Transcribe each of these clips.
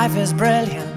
life is brilliant.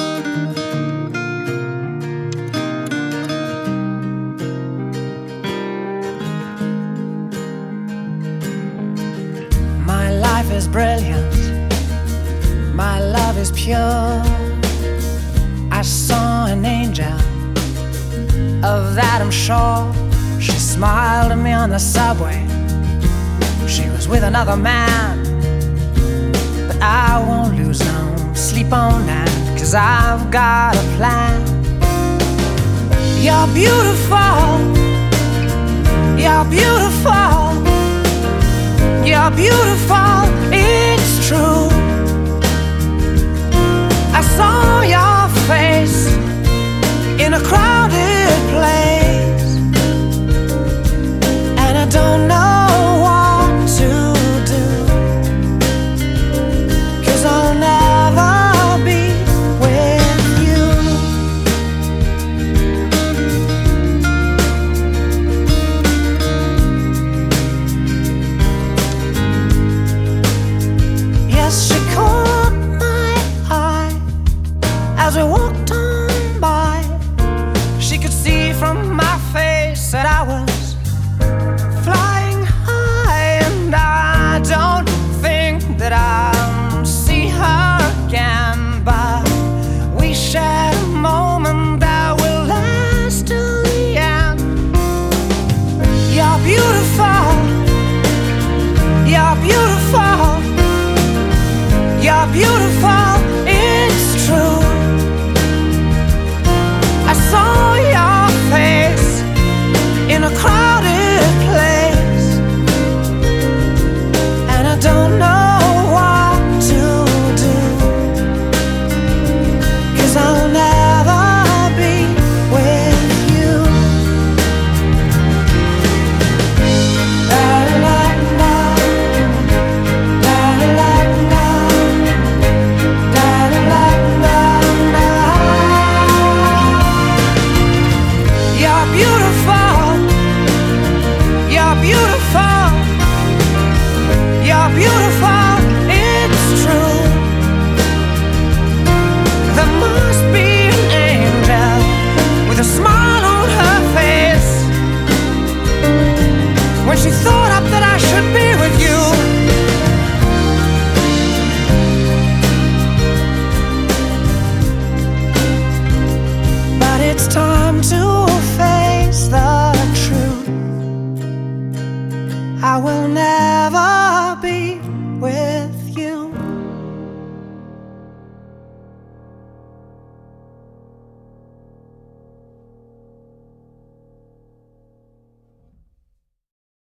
My life is brilliant. My love is pure. I saw an angel, of that I'm sure. She smiled at me on the subway. She was with another man, but I won't lose no sleep on that, 'cause I've got a plan. You're beautiful. You're beautiful. You're beautiful. It's true. I saw your face in a crowded place, and I don't know what to do, 'cause I'll never be with you. Yes, she caught my eye as we walked on by. She could see from my face that I was flying high, and I don't think that I'll see her again, but we shared a moment that will last till the end. You're beautiful. You're beautiful. You're beautiful. It's true. I saw your face in a crowded place, and I don't know what to do, 'cause I'll never be with you. La la la, la la la, la la la la. You're beautiful. You're beautiful. You're beautiful. It's true. There must be an angel with a smile on her face when she thought up that I should be with you. But it's time to